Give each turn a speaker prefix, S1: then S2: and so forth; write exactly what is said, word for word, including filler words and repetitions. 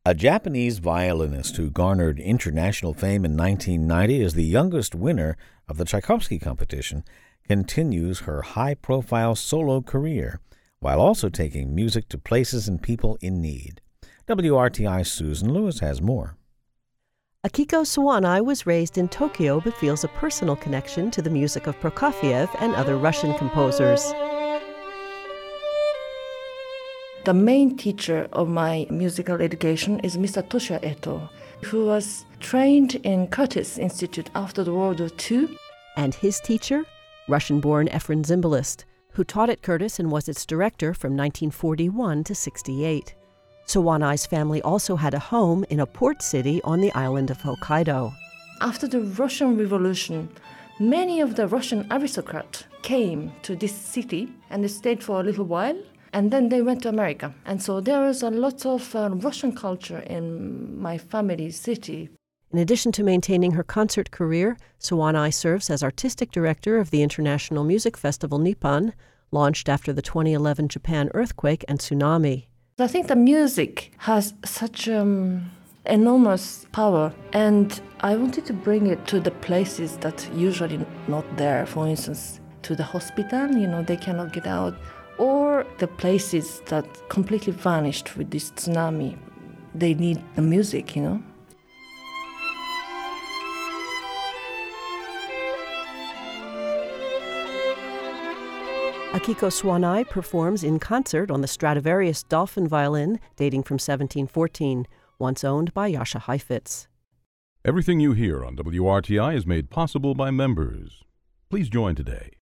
S1: A Japanese violinist who garnered international fame in nineteen ninety as the youngest winner of the Tchaikovsky competition continues her high-profile solo career while also taking music to places and people in need. W R T I's Susan Lewis has more.
S2: Akiko Sawani was raised in Tokyo but feels a personal connection to the music of Prokofiev and other Russian composers.
S3: The main teacher of my musical education is Mister Toshio Eto, who was trained in Curtis Institute after the World War Two.
S2: And his teacher, Russian-born Efren Zimbalist, who taught at Curtis and was its director from nineteen forty-one to sixty-eight. Sawani's family also had a home in a port city on the island of Hokkaido.
S3: After the Russian Revolution, many of the Russian aristocrats came to this city and they stayed for a little while. And then they went to America. And so there is a lot of uh, Russian culture in my family's city.
S2: In addition to maintaining her concert career, Sawani serves as artistic director of the International Music Festival Nippon, launched after the twenty eleven Japan earthquake and tsunami.
S3: I think the music has such um, enormous power, and I wanted to bring it to the places that usually not there. For instance, to the hospital, you know, they cannot get out. Or the places that completely vanished with this tsunami. They need the music, you know.
S2: Akiko Sawani performs in concert on the Stradivarius Dolphin violin dating from seventeen fourteen, once owned by Jascha Heifetz.
S4: Everything you hear on W R T I is made possible by members. Please join today